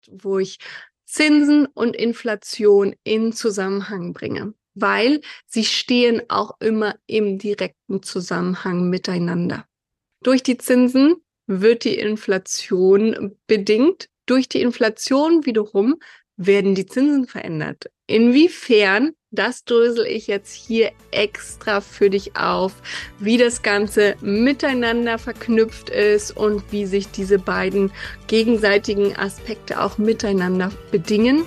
wo ich Zinsen und Inflation in Zusammenhang bringe, weil sie stehen auch immer im direkten Zusammenhang miteinander. Durch die Zinsen wird die Inflation bedingt. Durch die Inflation wiederum werden die Zinsen verändert. Inwiefern, das drösel ich jetzt hier extra für dich auf, wie das Ganze miteinander verknüpft ist und wie sich diese beiden gegenseitigen Aspekte auch miteinander bedingen.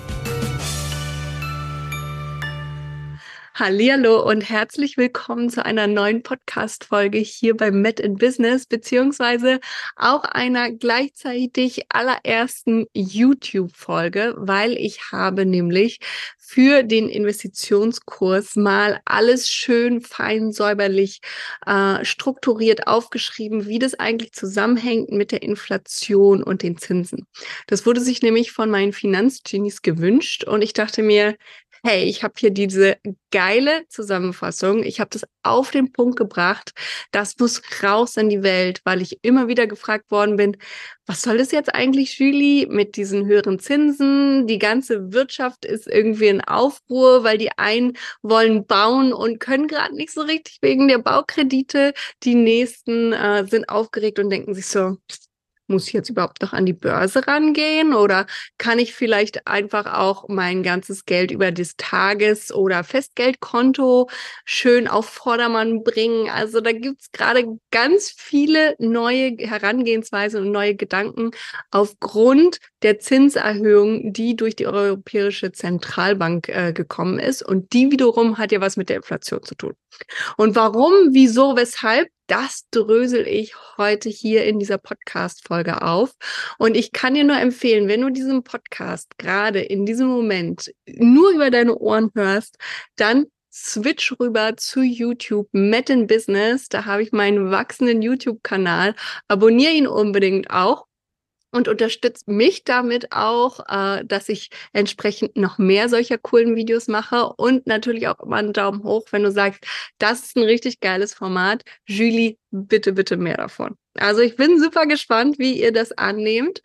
Hallihallo und herzlich willkommen zu einer neuen Podcast-Folge hier bei Met in Business, beziehungsweise auch einer gleichzeitig allerersten YouTube-Folge, weil ich habe nämlich für den Investitionskurs mal alles schön fein säuberlich strukturiert aufgeschrieben, wie das eigentlich zusammenhängt mit der Inflation und den Zinsen. Das wurde sich nämlich von meinen Finanzgenies gewünscht und ich dachte mir, hey, ich habe hier diese geile Zusammenfassung. Ich habe das auf den Punkt gebracht. Das muss raus in die Welt, weil ich immer wieder gefragt worden bin, was soll das jetzt eigentlich, Julie, mit diesen höheren Zinsen? Die ganze Wirtschaft ist irgendwie in Aufruhr, weil die einen wollen bauen und können gerade nicht so richtig wegen der Baukredite. Die nächsten sind aufgeregt und denken sich so, muss ich jetzt überhaupt noch an die Börse rangehen oder kann ich vielleicht einfach auch mein ganzes Geld über das Tages- oder Festgeldkonto schön auf Vordermann bringen? Also da gibt's gerade ganz viele neue Herangehensweisen und neue Gedanken aufgrund der Zinserhöhung, die durch die Europäische Zentralbank gekommen ist. Und die wiederum hat ja was mit der Inflation zu tun. Und warum, wieso, weshalb, das drösel ich heute hier in dieser Podcast-Folge auf. Und ich kann dir nur empfehlen, wenn du diesen Podcast gerade in diesem Moment nur über deine Ohren hörst, dann switch rüber zu YouTube, Met in Business. Da habe ich meinen wachsenden YouTube-Kanal. Abonniere ihn unbedingt auch. Und unterstützt mich damit auch, dass ich entsprechend noch mehr solcher coolen Videos mache und natürlich auch immer einen Daumen hoch, wenn du sagst, das ist ein richtig geiles Format. Julie, bitte, bitte mehr davon. Also ich bin super gespannt, wie ihr das annehmt.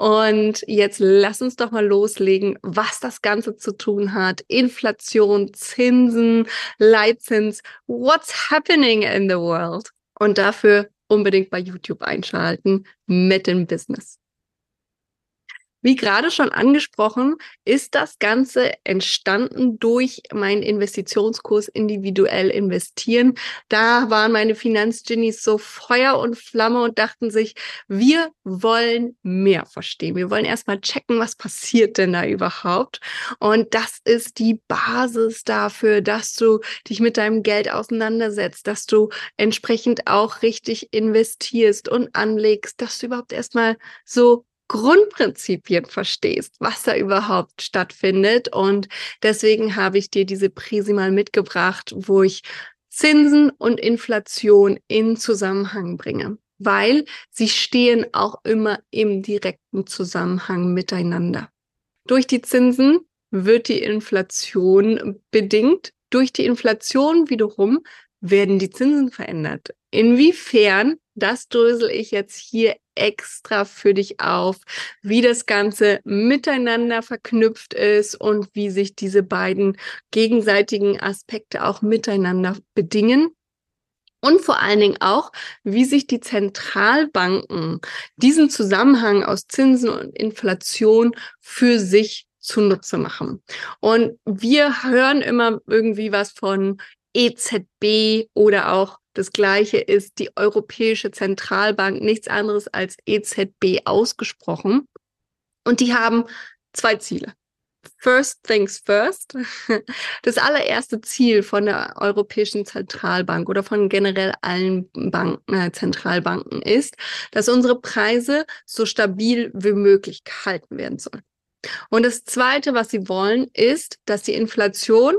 Und jetzt lass uns doch mal loslegen, was das Ganze zu tun hat. Inflation, Zinsen, Leitzins, what's happening in the world? Und dafür unbedingt bei YouTube einschalten, Met in Business. Wie gerade schon angesprochen, ist das Ganze entstanden durch meinen Investitionskurs Individuell investieren. Da waren meine Finanzgenies so Feuer und Flamme und dachten sich, wir wollen mehr verstehen. Wir wollen erstmal checken, was passiert denn da überhaupt. Und das ist die Basis dafür, dass du dich mit deinem Geld auseinandersetzt, dass du entsprechend auch richtig investierst und anlegst, dass du überhaupt erstmal so Grundprinzipien verstehst, was da überhaupt stattfindet. Und deswegen habe ich dir diese Präsi mal mitgebracht, wo ich Zinsen und Inflation in Zusammenhang bringe, weil sie stehen auch immer im direkten Zusammenhang miteinander. Durch die Zinsen wird die Inflation bedingt. Durch die Inflation wiederum werden die Zinsen verändert. Inwiefern, das drösel ich jetzt hier extra für dich auf, wie das Ganze miteinander verknüpft ist und wie sich diese beiden gegenseitigen Aspekte auch miteinander bedingen. Und vor allen Dingen auch, wie sich die Zentralbanken diesen Zusammenhang aus Zinsen und Inflation für sich zunutze machen. Und wir hören immer irgendwie was von EZB oder auch das Gleiche ist die Europäische Zentralbank, nichts anderes als EZB ausgesprochen. Und die haben zwei Ziele. First things first. Das allererste Ziel von der Europäischen Zentralbank oder von generell allen Zentralbanken ist, dass unsere Preise so stabil wie möglich gehalten werden sollen. Und das Zweite, was sie wollen, ist, dass die Inflation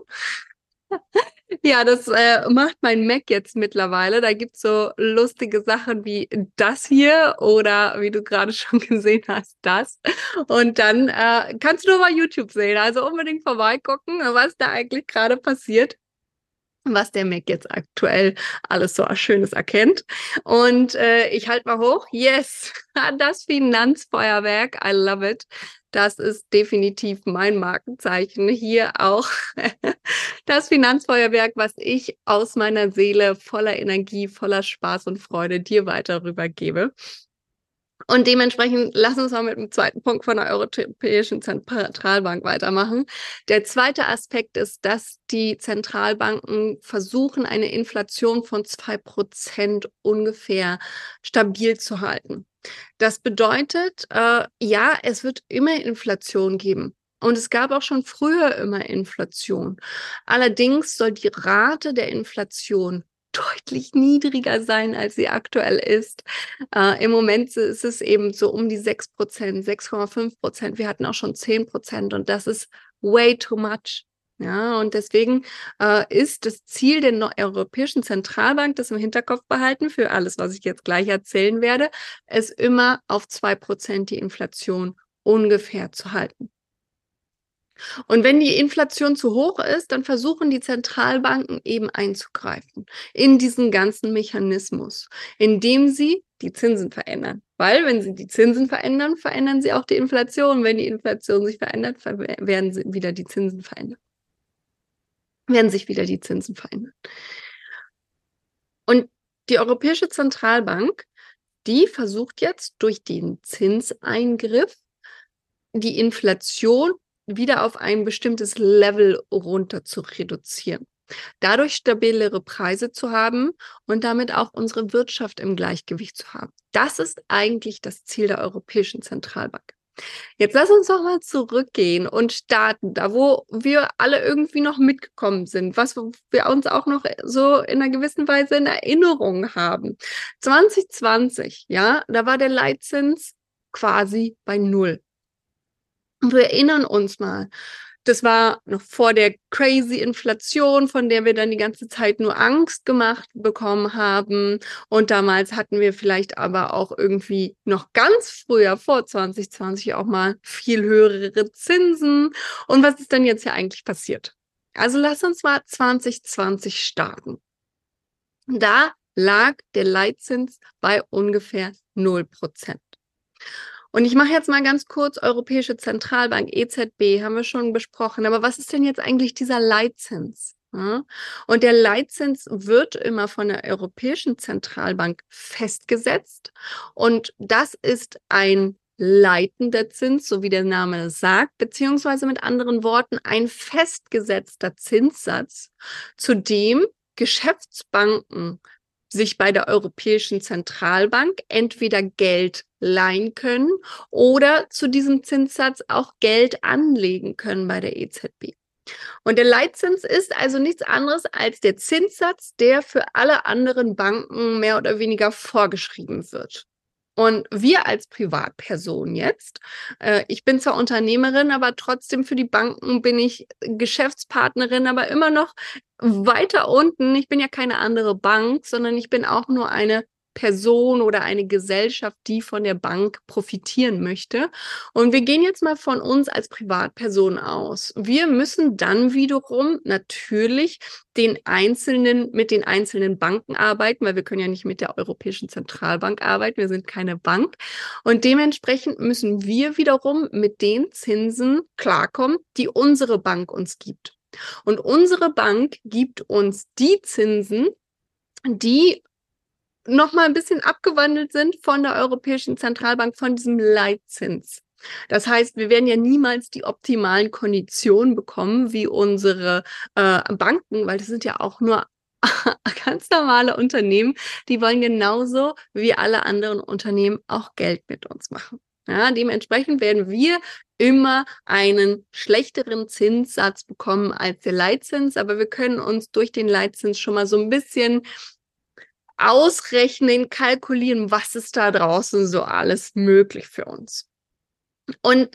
ja, das macht mein Mac jetzt mittlerweile. Da gibt's so lustige Sachen wie das hier oder wie du gerade schon gesehen hast, das. Und dann kannst du nur mal YouTube sehen. Also unbedingt vorbeigucken, was da eigentlich gerade passiert, was der Mac jetzt aktuell alles so Schönes erkennt. Und ich halte mal hoch. Yes, das Finanzfeuerwerk. I love it. Das ist definitiv mein Markenzeichen. Hier auch das Finanzfeuerwerk, was ich aus meiner Seele voller Energie, voller Spaß und Freude dir weiter rübergebe. Und dementsprechend lass uns mal mit dem zweiten Punkt von der Europäischen Zentralbank weitermachen. Der zweite Aspekt ist, dass die Zentralbanken versuchen, eine Inflation von 2% ungefähr stabil zu halten. Das bedeutet, ja, es wird immer Inflation geben. Und es gab auch schon früher immer Inflation. Allerdings soll die Rate der Inflation deutlich niedriger sein, als sie aktuell ist. Im Moment ist es eben so um die 6%, 6,5%. Wir hatten auch schon 10% und das ist way too much. Ja, und deswegen ist das Ziel der Europäischen Zentralbank, das im Hinterkopf behalten für alles, was ich jetzt gleich erzählen werde, es immer auf 2% die Inflation ungefähr zu halten. Und wenn die Inflation zu hoch ist, dann versuchen die Zentralbanken eben einzugreifen in diesen ganzen Mechanismus, indem sie die Zinsen verändern. Weil wenn sie die Zinsen verändern, verändern sie auch die Inflation. Wenn die Inflation sich verändert, werden sich wieder die Zinsen verändern. Und die Europäische Zentralbank, die versucht jetzt durch den Zinseingriff die Inflation wieder auf ein bestimmtes Level runter zu reduzieren. Dadurch stabilere Preise zu haben und damit auch unsere Wirtschaft im Gleichgewicht zu haben. Das ist eigentlich das Ziel der Europäischen Zentralbank. Jetzt lass uns doch mal zurückgehen und starten, da wo wir alle irgendwie noch mitgekommen sind, was wir uns auch noch so in einer gewissen Weise in Erinnerung haben. 2020, ja, da war der Leitzins quasi bei 0. Und wir erinnern uns mal, das war noch vor der crazy Inflation, von der wir dann die ganze Zeit nur Angst gemacht bekommen haben. Und damals hatten wir vielleicht aber auch irgendwie noch ganz früher, vor 2020, auch mal viel höhere Zinsen. Und was ist denn jetzt hier eigentlich passiert? Also lass uns mal 2020 starten. Da lag der Leitzins bei ungefähr 0%. Und ich mache jetzt mal ganz kurz Europäische Zentralbank, EZB, haben wir schon besprochen. Aber was ist denn jetzt eigentlich dieser Leitzins? Ja? Und der Leitzins wird immer von der Europäischen Zentralbank festgesetzt. Und das ist ein leitender Zins, so wie der Name es sagt, beziehungsweise mit anderen Worten ein festgesetzter Zinssatz, zu dem Geschäftsbanken sich bei der Europäischen Zentralbank entweder Geld leihen können oder zu diesem Zinssatz auch Geld anlegen können bei der EZB. Und der Leitzins ist also nichts anderes als der Zinssatz, der für alle anderen Banken mehr oder weniger vorgeschrieben wird. Und wir als Privatperson jetzt, ich bin zwar Unternehmerin, aber trotzdem für die Banken bin ich Geschäftspartnerin, aber immer noch weiter unten. Ich bin ja keine andere Bank, sondern ich bin auch nur eine Person oder eine Gesellschaft, die von der Bank profitieren möchte. Und wir gehen jetzt mal von uns als Privatperson aus. Wir müssen dann wiederum natürlich mit den einzelnen Banken arbeiten, weil wir können ja nicht mit der Europäischen Zentralbank arbeiten. Wir sind keine Bank. Und dementsprechend müssen wir wiederum mit den Zinsen klarkommen, die unsere Bank uns gibt. Und unsere Bank gibt uns die Zinsen, die nochmal ein bisschen abgewandelt sind von der Europäischen Zentralbank, von diesem Leitzins. Das heißt, wir werden ja niemals die optimalen Konditionen bekommen wie unsere Banken, weil das sind ja auch nur ganz normale Unternehmen, die wollen genauso wie alle anderen Unternehmen auch Geld mit uns machen. Ja, dementsprechend werden wir immer einen schlechteren Zinssatz bekommen als der Leitzins, aber wir können uns durch den Leitzins schon mal so ein bisschen ausrechnen, kalkulieren, was ist da draußen so alles möglich für uns. Und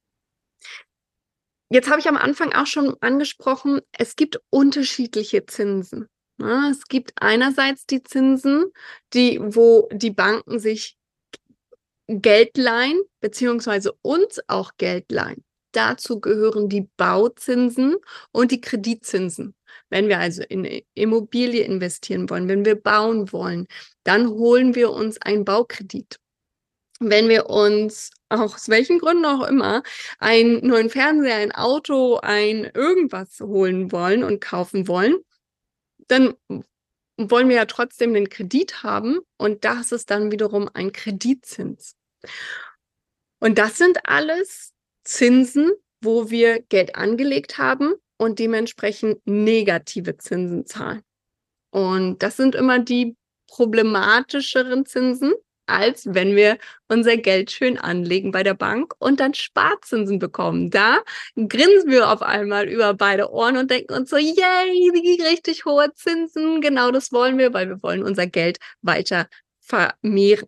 jetzt habe ich am Anfang auch schon angesprochen, es gibt unterschiedliche Zinsen. Ja, es gibt einerseits die Zinsen, wo die Banken sich Geld leihen, beziehungsweise uns auch Geld leihen. Dazu gehören die Bauzinsen und die Kreditzinsen. Wenn wir also in Immobilie investieren wollen, wenn wir bauen wollen, dann holen wir uns einen Baukredit. wenn wir uns, aus welchen Gründen auch immer, einen neuen Fernseher, ein Auto, ein irgendwas holen wollen und kaufen wollen, dann wollen wir ja trotzdem den Kredit haben und das ist dann wiederum ein Kreditzins. Und das sind alles Zinsen, wo wir Geld angelegt haben und dementsprechend negative Zinsen zahlen. Und das sind immer die problematischeren Zinsen, als wenn wir unser Geld schön anlegen bei der Bank und dann Sparzinsen bekommen. Da grinsen wir auf einmal über beide Ohren und denken uns so, yay, die richtig hohe Zinsen. Genau das wollen wir, weil wir wollen unser Geld weiter vermehren.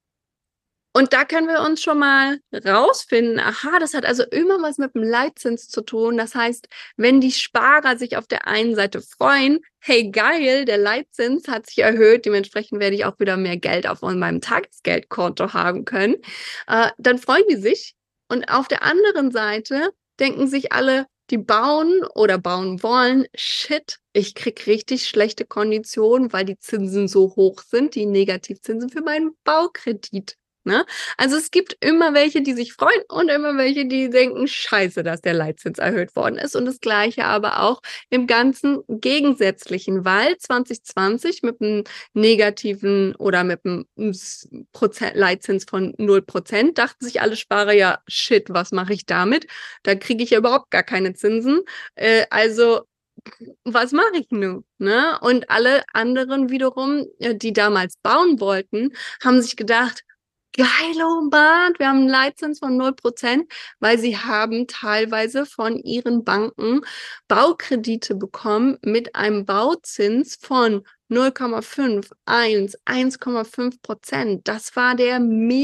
Und da können wir uns schon mal rausfinden, aha, das hat also immer was mit dem Leitzins zu tun. Das heißt, wenn die Sparer sich auf der einen Seite freuen, hey geil, der Leitzins hat sich erhöht, dementsprechend werde ich auch wieder mehr Geld auf meinem Tagesgeldkonto haben können, dann freuen die sich. Und auf der anderen Seite denken sich alle, die bauen oder bauen wollen, shit, ich krieg richtig schlechte Konditionen, weil die Zinsen so hoch sind, die Negativzinsen für meinen Baukredit. Ne? Also es gibt immer welche, die sich freuen und immer welche, die denken, scheiße, dass der Leitzins erhöht worden ist. Und das Gleiche aber auch im ganzen Gegensätzlichen, weil 2020 mit einem negativen oder mit einem Leitzins von 0% dachten sich alle Sparer, ja, shit, was mache ich damit? Da kriege ich ja überhaupt gar keine Zinsen. Also was mache ich nun? Ne? Und alle anderen wiederum, die damals bauen wollten, haben sich gedacht, geil, oh Mann, wir haben einen Leitzins von 0%, weil sie haben teilweise von ihren Banken Baukredite bekommen mit einem Bauzins von 0,5, 1, 1,5%. Das war der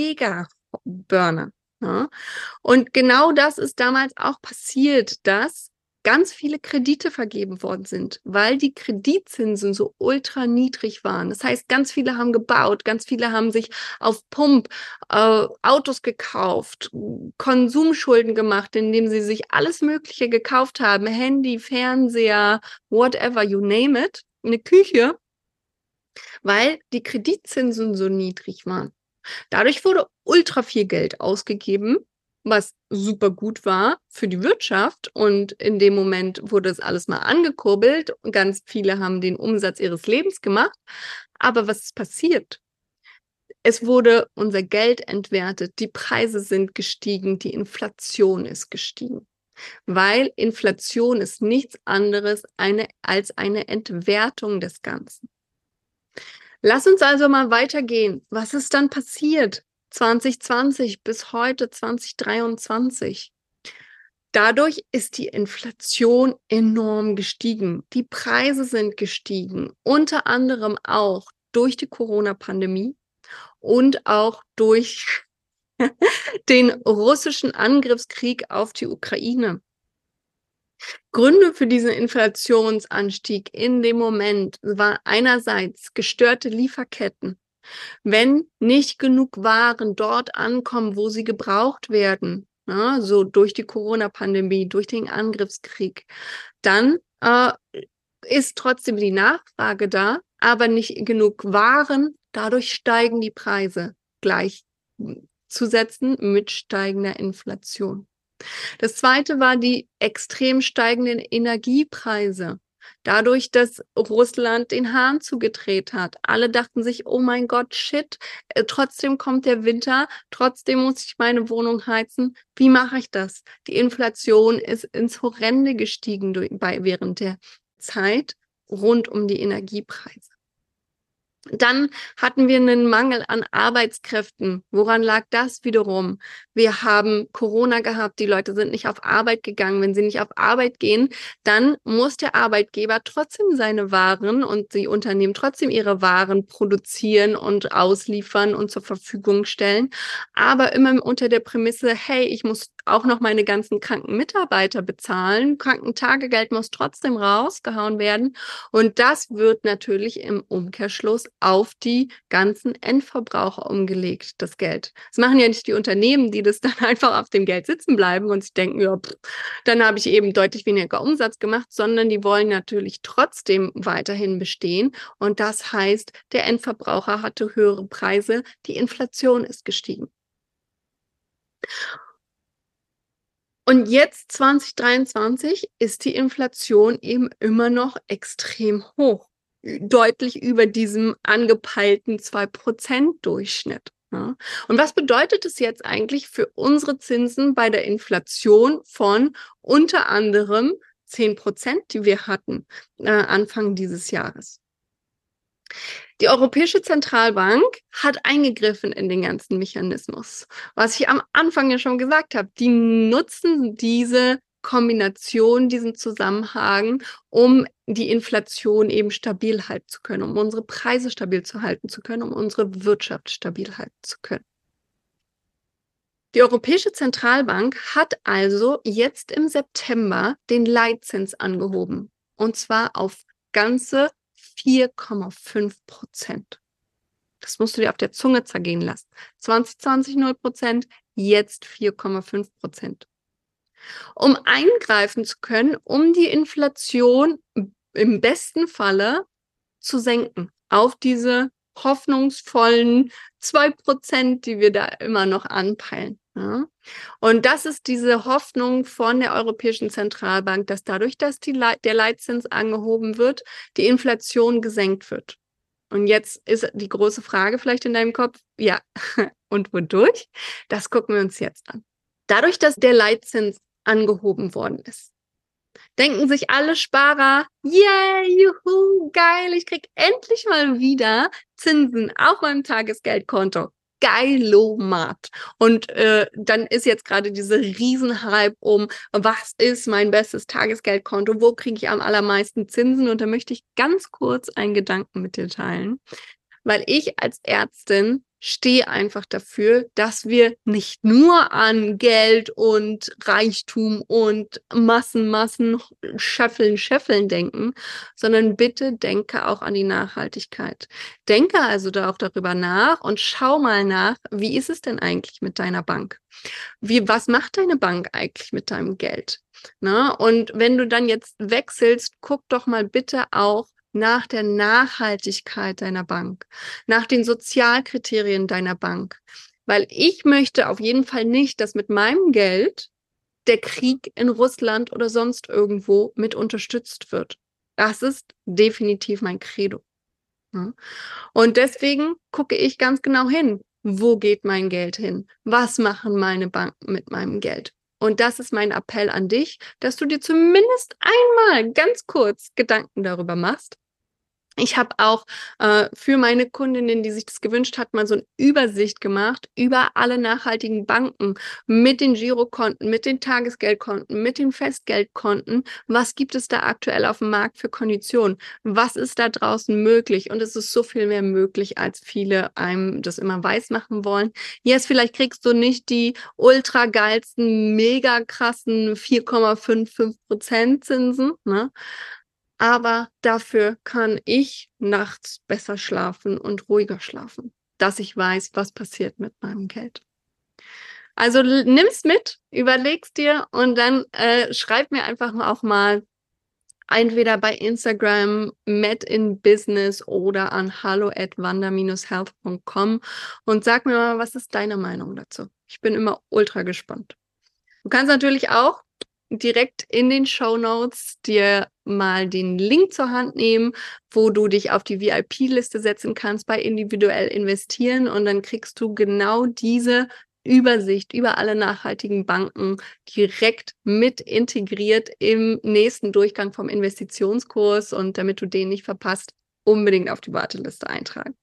Mega-Burner. Ja? Und genau das ist damals auch passiert, dass ganz viele Kredite vergeben worden sind, weil die Kreditzinsen so ultra niedrig waren. Das heißt, ganz viele haben gebaut, ganz viele haben sich auf Pump Autos gekauft, Konsumschulden gemacht, indem sie sich alles Mögliche gekauft haben, Handy, Fernseher, whatever, you name it, eine Küche, weil die Kreditzinsen so niedrig waren. Dadurch wurde ultra viel Geld ausgegeben, was super gut war für die Wirtschaft. Und in dem Moment wurde es alles mal angekurbelt. Und ganz viele haben den Umsatz ihres Lebens gemacht. Aber was ist passiert? Es wurde unser Geld entwertet. Die Preise sind gestiegen. Die Inflation ist gestiegen. Weil Inflation ist nichts anderes als eine Entwertung des Ganzen. Lass uns also mal weitergehen. Was ist dann passiert 2020 bis heute 2023? Dadurch ist die Inflation enorm gestiegen. Die Preise sind gestiegen, unter anderem auch durch die Corona-Pandemie und auch durch den russischen Angriffskrieg auf die Ukraine. Gründe für diesen Inflationsanstieg in dem Moment waren einerseits gestörte Lieferketten. Wenn nicht genug Waren dort ankommen, wo sie gebraucht werden, ja, so durch die Corona-Pandemie, durch den Angriffskrieg, dann ist trotzdem die Nachfrage da, aber nicht genug Waren. Dadurch steigen die Preise gleichzusetzen mit steigender Inflation. Das zweite war die extrem steigenden Energiepreise. Dadurch, dass Russland den Hahn zugedreht hat. Alle dachten sich, oh mein Gott, shit, trotzdem kommt der Winter, trotzdem muss ich meine Wohnung heizen. Wie mache ich das? Die Inflation ist ins Horrende gestiegen während der Zeit rund um die Energiepreise. Dann hatten wir einen Mangel an Arbeitskräften. Woran lag das wiederum? Wir haben Corona gehabt, die Leute sind nicht auf Arbeit gegangen. Wenn sie nicht auf Arbeit gehen, dann muss der Arbeitgeber trotzdem seine Waren und die Unternehmen trotzdem ihre Waren produzieren und ausliefern und zur Verfügung stellen. Aber immer unter der Prämisse, hey, ich muss auch noch meine ganzen kranken Mitarbeiter bezahlen. Krankentagegeld muss trotzdem rausgehauen werden. Und das wird natürlich im Umkehrschluss auf die ganzen Endverbraucher umgelegt, das Geld. Das machen ja nicht die Unternehmen, die das dann einfach auf dem Geld sitzen bleiben und sich denken, ja, dann habe ich eben deutlich weniger Umsatz gemacht, sondern die wollen natürlich trotzdem weiterhin bestehen. Und das heißt, der Endverbraucher hatte höhere Preise, die Inflation ist gestiegen. Und jetzt 2023 ist die Inflation eben immer noch extrem hoch, deutlich über diesem angepeilten 2% Durchschnitt. Ja. Und was bedeutet es jetzt eigentlich für unsere Zinsen bei der Inflation von unter anderem 10%, die wir hatten Anfang dieses Jahres? Die Europäische Zentralbank hat eingegriffen in den ganzen Mechanismus. Was ich am Anfang ja schon gesagt habe, die nutzen diese Kombination, diesen Zusammenhang, um die Inflation eben stabil halten zu können, um unsere Preise stabil zu halten zu können, um unsere Wirtschaft stabil halten zu können. Die Europäische Zentralbank hat also jetzt im September den Leitzins angehoben, und zwar auf ganze 4,5%. Das musst du dir auf der Zunge zergehen lassen. 2020 0%, jetzt 4,5%. Um eingreifen zu können, um die Inflation im besten Falle zu senken auf diese hoffnungsvollen 2%, die wir da immer noch anpeilen. Ja? Und das ist diese Hoffnung von der Europäischen Zentralbank, dass dadurch, dass der Leitzins angehoben wird, die Inflation gesenkt wird. Und jetzt ist die große Frage vielleicht in deinem Kopf, ja, und wodurch? Das gucken wir uns jetzt an. Dadurch, dass der Leitzins angehoben worden ist, denken sich alle Sparer, yeah, juhu, geil, ich krieg endlich mal wieder Zinsen auf meinem Tagesgeldkonto. Geilomat. Und dann ist jetzt gerade dieser Riesenhype um, was ist mein bestes Tagesgeldkonto, wo kriege ich am allermeisten Zinsen? Und da möchte ich ganz kurz einen Gedanken mit dir teilen, weil ich als Ärztin stehe einfach dafür, dass wir nicht nur an Geld und Reichtum und Massen, Scheffeln denken, sondern bitte denke auch an die Nachhaltigkeit. Denke also da auch darüber nach und schau mal nach, wie ist es denn eigentlich mit deiner Bank? Was macht deine Bank eigentlich mit deinem Geld? Na, und wenn du dann jetzt wechselst, guck doch mal bitte auch nach der Nachhaltigkeit deiner Bank, nach den Sozialkriterien deiner Bank. Weil ich möchte auf jeden Fall nicht, dass mit meinem Geld der Krieg in Russland oder sonst irgendwo mit unterstützt wird. Das ist definitiv mein Credo. Ja. Und deswegen gucke ich ganz genau hin, wo geht mein Geld hin? Was machen meine Banken mit meinem Geld? Und das ist mein Appell an dich, dass du dir zumindest einmal ganz kurz Gedanken darüber machst. Ich habe auch für meine Kundinnen, die sich das gewünscht hat, mal so eine Übersicht gemacht über alle nachhaltigen Banken mit den Girokonten, mit den Tagesgeldkonten, mit den Festgeldkonten. Was gibt es da aktuell auf dem Markt für Konditionen? Was ist da draußen möglich? Und es ist so viel mehr möglich, als viele einem das immer weiß machen wollen. Jetzt vielleicht kriegst du nicht die ultra geilsten, mega krassen 4,55% Zinsen, ne? Aber dafür kann ich nachts besser schlafen und ruhiger schlafen, dass ich weiß, was passiert mit meinem Geld. Also nimm's mit, überleg's dir und dann schreib mir einfach auch mal entweder bei Instagram Met in Business oder an hallo@wander-health.com und sag mir mal, was ist deine Meinung dazu? Ich bin immer ultra gespannt. Du kannst natürlich auch direkt in den Shownotes dir mal den Link zur Hand nehmen, wo du dich auf die VIP-Liste setzen kannst bei individuell investieren und dann kriegst du genau diese Übersicht über alle nachhaltigen Banken direkt mit integriert im nächsten Durchgang vom Investitionskurs und damit du den nicht verpasst, unbedingt auf die Warteliste eintragen.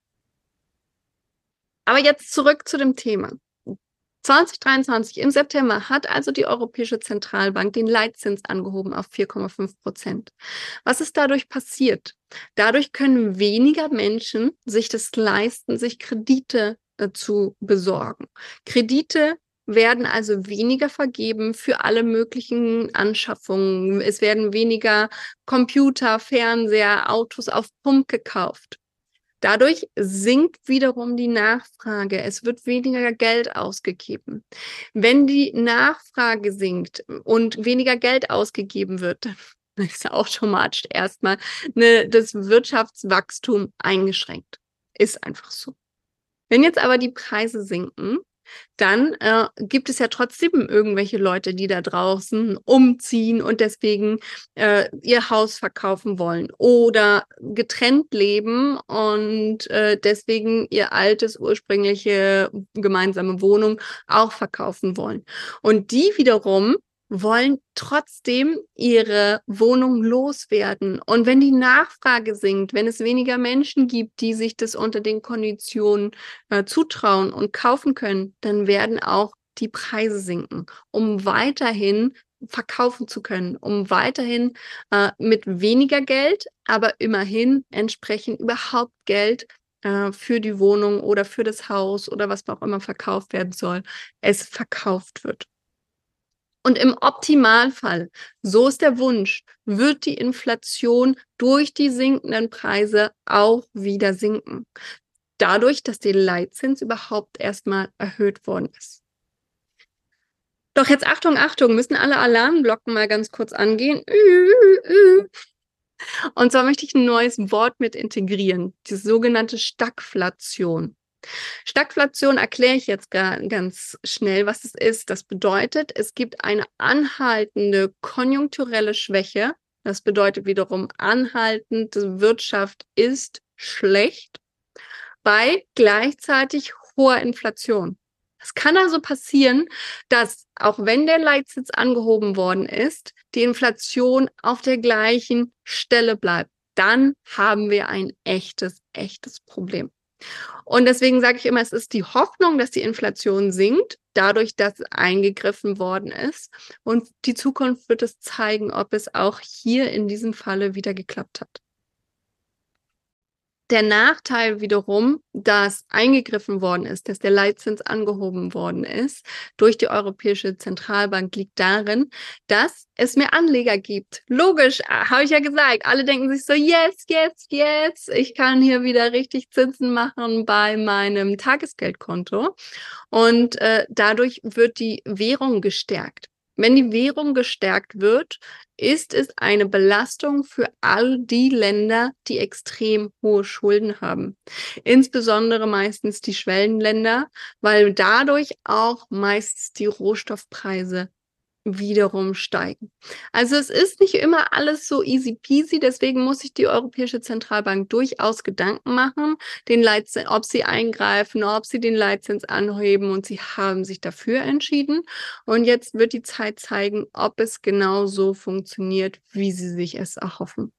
Aber jetzt zurück zu dem Thema. 2023 im September hat also die Europäische Zentralbank den Leitzins angehoben auf 4,5%. Was ist dadurch passiert? Dadurch können weniger Menschen sich das leisten, sich Kredite zu besorgen. Kredite werden also weniger vergeben für alle möglichen Anschaffungen. Es werden weniger Computer, Fernseher, Autos auf Pump gekauft. Dadurch sinkt wiederum die Nachfrage. Es wird weniger Geld ausgegeben. Wenn die Nachfrage sinkt und weniger Geld ausgegeben wird, dann ist ja automatisch erstmal das Wirtschaftswachstum eingeschränkt. Ist einfach so. Wenn jetzt aber die Preise sinken, dann gibt es ja trotzdem irgendwelche Leute, die da draußen umziehen und deswegen ihr Haus verkaufen wollen oder getrennt leben und deswegen ihr altes, ursprüngliche gemeinsame Wohnung auch verkaufen wollen. Und die wiederum wollen trotzdem ihre Wohnung loswerden. Und wenn die Nachfrage sinkt, wenn es weniger Menschen gibt, die sich das unter den Konditionen zutrauen und kaufen können, dann werden auch die Preise sinken, um weiterhin verkaufen zu können, um weiterhin mit weniger Geld, aber immerhin entsprechend überhaupt Geld für die Wohnung oder für das Haus oder was auch immer verkauft werden soll, es verkauft wird. Und im Optimalfall, so ist der Wunsch, wird die Inflation durch die sinkenden Preise auch wieder sinken. Dadurch, dass der Leitzins überhaupt erstmal erhöht worden ist. Doch jetzt Achtung, Achtung, müssen alle Alarmglocken mal ganz kurz angehen. Und zwar möchte ich ein neues Wort mit integrieren, die sogenannte Stagflation. Stagflation erkläre ich jetzt ganz schnell, was es ist. Das bedeutet, es gibt eine anhaltende konjunkturelle Schwäche. Das bedeutet wiederum anhaltend, die Wirtschaft ist schlecht bei gleichzeitig hoher Inflation. Es kann also passieren, dass auch wenn der Leitzins angehoben worden ist, die Inflation auf der gleichen Stelle bleibt. Dann haben wir ein echtes Problem. Und deswegen sage ich immer, es ist die Hoffnung, dass die Inflation sinkt, dadurch, dass eingegriffen worden ist. Und die Zukunft wird es zeigen, ob es auch hier in diesem Falle wieder geklappt hat. Der Nachteil wiederum, dass eingegriffen worden ist, dass der Leitzins angehoben worden ist durch die Europäische Zentralbank, liegt darin, dass es mehr Anleger gibt. Logisch, habe ich ja gesagt. Alle denken sich so, yes, ich kann hier wieder richtig Zinsen machen bei meinem Tagesgeldkonto. Und dadurch wird die Währung gestärkt. Wenn die Währung gestärkt wird, ist es eine Belastung für all die Länder, die extrem hohe Schulden haben. Insbesondere meistens die Schwellenländer, weil dadurch auch meistens die Rohstoffpreise wiederum steigen. Also es ist nicht immer alles so easy peasy, deswegen muss sich die Europäische Zentralbank durchaus Gedanken machen, ob sie eingreifen, ob sie den Leitzins anheben, und sie haben sich dafür entschieden. Und jetzt wird die Zeit zeigen, ob es genau so funktioniert, wie sie sich es erhoffen.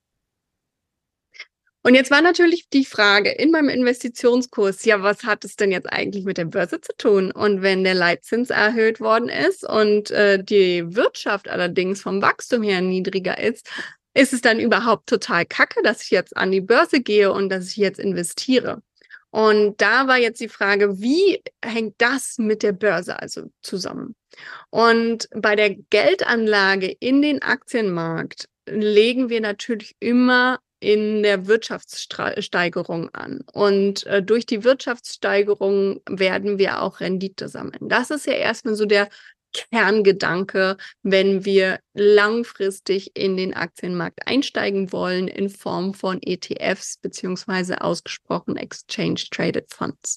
Und jetzt war natürlich die Frage in meinem Investitionskurs, ja, was hat es denn jetzt eigentlich mit der Börse zu tun? Und wenn der Leitzins erhöht worden ist und die Wirtschaft allerdings vom Wachstum her niedriger ist es dann überhaupt total kacke, dass ich jetzt an die Börse gehe und dass ich jetzt investiere? Und da war jetzt die Frage, wie hängt das mit der Börse also zusammen? Und bei der Geldanlage in den Aktienmarkt legen wir natürlich immer in der Wirtschaftssteigerung an. Und durch die Wirtschaftssteigerung werden wir auch Rendite sammeln. Das ist ja erstmal so der Kerngedanke, wenn wir langfristig in den Aktienmarkt einsteigen wollen in Form von ETFs beziehungsweise ausgesprochen Exchange Traded Funds.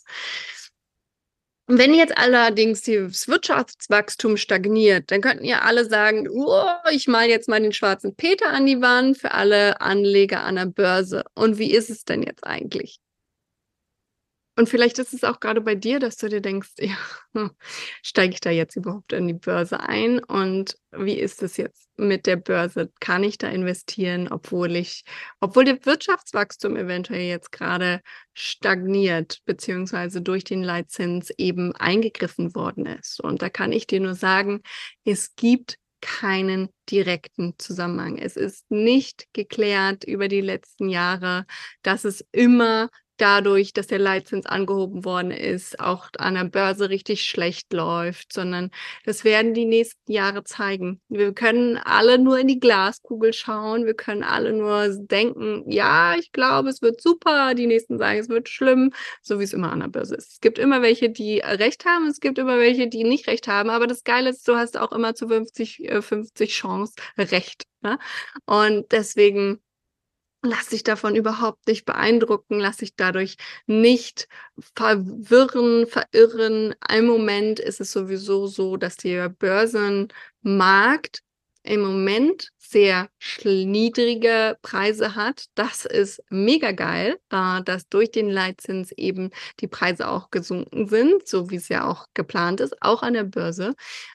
Wenn jetzt allerdings das Wirtschaftswachstum stagniert, dann könnten ja alle sagen, ich male jetzt mal den schwarzen Peter an die Wand für alle Anleger an der Börse. Und wie ist es denn jetzt eigentlich? Und vielleicht ist es auch gerade bei dir, dass du dir denkst, ja, steige ich da jetzt überhaupt in die Börse ein? Und wie ist es jetzt mit der Börse? Kann ich da investieren, obwohl der Wirtschaftswachstum eventuell jetzt gerade stagniert, beziehungsweise durch den Leitzins eben eingegriffen worden ist? Und da kann ich dir nur sagen, es gibt keinen direkten Zusammenhang. Es ist nicht geklärt über die letzten Jahre, dass es immer dadurch, dass der Leitzins angehoben worden ist, auch an der Börse richtig schlecht läuft, sondern das werden die nächsten Jahre zeigen. Wir können alle nur in die Glaskugel schauen, wir können alle nur denken, ja, ich glaube, es wird super, die Nächsten sagen, es wird schlimm, so wie es immer an der Börse ist. Es gibt immer welche, die recht haben, es gibt immer welche, die nicht recht haben, aber das Geile ist, du hast auch immer zu 50 Chance recht. Ne? Und deswegen Lass dich davon überhaupt nicht beeindrucken, lass dich dadurch nicht verwirren, verirren. Im Moment ist es sowieso so, dass der Börsenmarkt im Moment sehr niedrige Preise hat. Das ist mega geil, dass durch den Leitzins eben die Preise auch gesunken sind, so wie es ja auch geplant ist, auch an der Börse.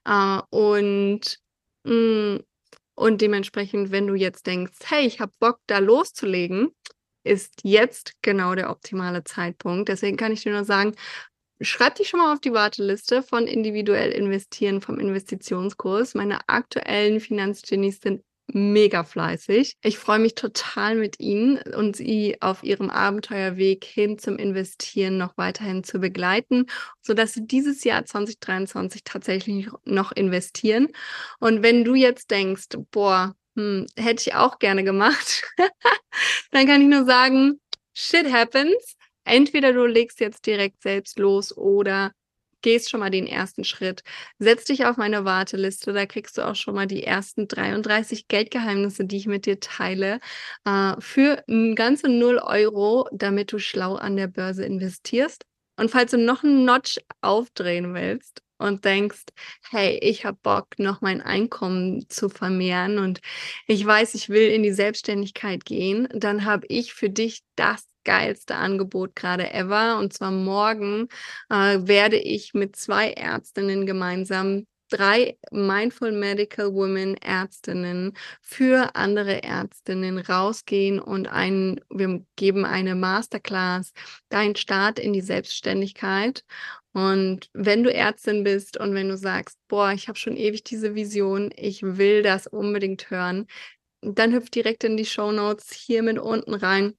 Und dementsprechend, wenn du jetzt denkst, hey, ich habe Bock, da loszulegen, ist jetzt genau der optimale Zeitpunkt. Deswegen kann ich dir nur sagen, schreib dich schon mal auf die Warteliste von Individuell Investieren vom Investitionskurs. Meine aktuellen Finanzgenies sind mega fleißig. Ich freue mich total mit ihnen und sie auf ihrem Abenteuerweg hin zum Investieren noch weiterhin zu begleiten, sodass sie dieses Jahr 2023 tatsächlich noch investieren. Und wenn du jetzt denkst, boah, hätte ich auch gerne gemacht, dann kann ich nur sagen, shit happens. Entweder du legst jetzt direkt selbst los oder gehst schon mal den ersten Schritt. Setz dich auf meine Warteliste, da kriegst du auch schon mal die ersten 33 Geldgeheimnisse, die ich mit dir teile, für ganze 0 €, damit du schlau an der Börse investierst. Und falls du noch einen Notch aufdrehen willst und denkst, hey, ich habe Bock, noch mein Einkommen zu vermehren und ich weiß, ich will in die Selbstständigkeit gehen, dann habe ich für dich das geilste Angebot gerade ever. Und zwar morgen werde ich mit 2 Ärztinnen gemeinsam 3 Mindful Medical Women Ärztinnen für andere Ärztinnen rausgehen und wir geben eine Masterclass, dein Start in die Selbstständigkeit. Und wenn du Ärztin bist und wenn du sagst, boah, ich habe schon ewig diese Vision, ich will das unbedingt hören, dann hüpf direkt in die Shownotes hier mit unten rein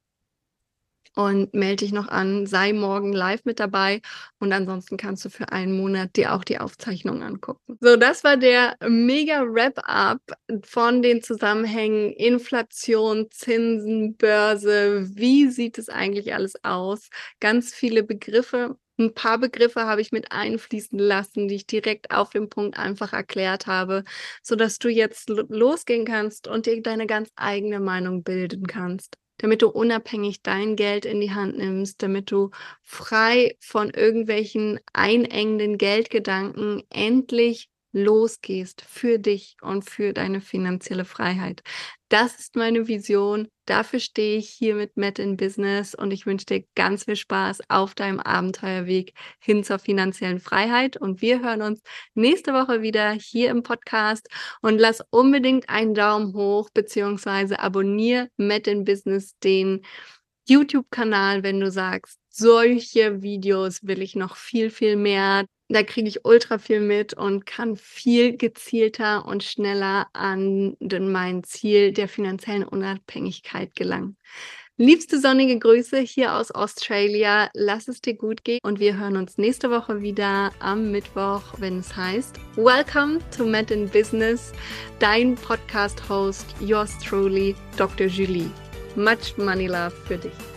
und melde dich noch an, sei morgen live mit dabei und ansonsten kannst du für einen Monat dir auch die Aufzeichnung angucken. So, das war der mega Wrap-up von den Zusammenhängen Inflation, Zinsen, Börse. Wie sieht es eigentlich alles aus? Ganz viele Begriffe. Ein paar Begriffe habe ich mit einfließen lassen, die ich direkt auf den Punkt einfach erklärt habe, sodass du jetzt losgehen kannst und dir deine ganz eigene Meinung bilden kannst, damit du unabhängig dein Geld in die Hand nimmst, damit du frei von irgendwelchen einengenden Geldgedanken endlich losgehst für dich und für deine finanzielle Freiheit. Das ist meine Vision. Dafür stehe ich hier mit Met in Business und ich wünsche dir ganz viel Spaß auf deinem Abenteuerweg hin zur finanziellen Freiheit. Und wir hören uns nächste Woche wieder hier im Podcast und lass unbedingt einen Daumen hoch beziehungsweise abonniere Met in Business, den YouTube-Kanal, wenn du sagst, solche Videos will ich noch viel, viel mehr. Da kriege ich ultra viel mit und kann viel gezielter und schneller an mein Ziel der finanziellen Unabhängigkeit gelangen. Liebste sonnige Grüße hier aus Australia. Lass es dir gut gehen und wir hören uns nächste Woche wieder am Mittwoch, wenn es heißt Welcome to Met in Business, dein Podcast-Host, yours truly, Dr. Julie. Much money love für dich.